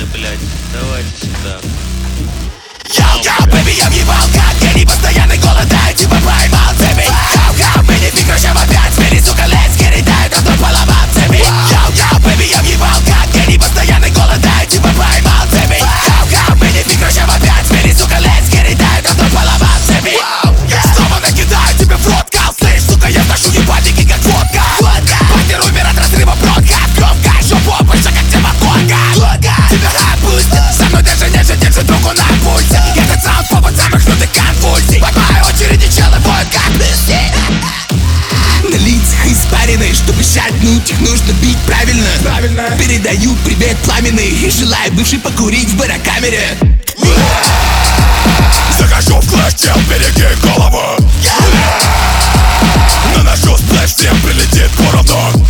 пацаны, блядь, давайте сюда. Йоу, бэби, я въебал, как гений, постоянный голодаю, типа поймал цепи. Йоу, мы не прекращаем опять, смери, сука, let's get it, дай контроль, поломал цепи. Йоу, бэби, я въебал, как гений, постоянный голодаю, типа поймал цепи. Йоу, мы не прекращаем опять, смери, сука, let's get it, дай контроль, поломал цепи. Снова накидаю тебе в рот, кал, слышь, сука, я вношу ебальники, как водка. Партнер умер от разрыва бронка, громко, жопу больше, как демоконка. Тебя опустят, со мной даже ниже, держит руку на пульсе. Этот саунд повод самых лютых конвульсий. По моей очереди челы воют как пизди. На лицах испарины, чтобы шатнуть их нужно бить правильно. Передаю привет пламенный и желаю бывший покурить в барокамере. Захожу в класс, чел, береги голову. Наношу сплэш, всем прилетит поровну.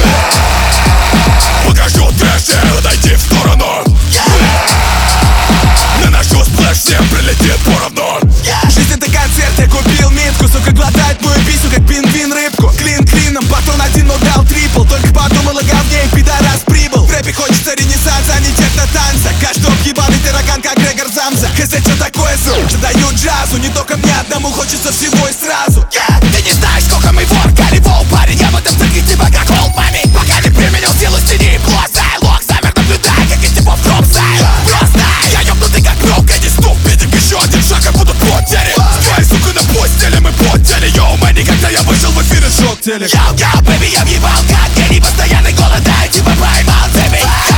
Покажу трэш, отойди в сторону. Наношу сплэш, всем прилетит поровну. Жизнь это концерт, я купил минтку. Сука глотает мою писю, как пингвин рыбку. Клин клином, батон один, но дал трипл. Только подумал о говне, и пидорас прибыл. В рэпе хочется ренессанса, а не техно-танца. Каждый ебаный таракан, как Грегор Замза. Хз, что такое звук, что дают джазу. Не только мне одному хочется всего и сразу. Ты не знаешь, сколько мы воркали, вол, парень. Я в этом цирке типа как олд мами. Пока не применил силу, стени, просто лок. Замер, наблюдай, как из типов дроп-сайл. Просто я ёбнутый, как рок, эти ступидик. Еще один шаг, и будут потери. Твои, сука, на постели, мы потели. Йоу, мэни, когда я вышел в эфир из шок телек. Йоу, бэби, я въебал, как гений, постоянный голодаю, типа поймал цепи.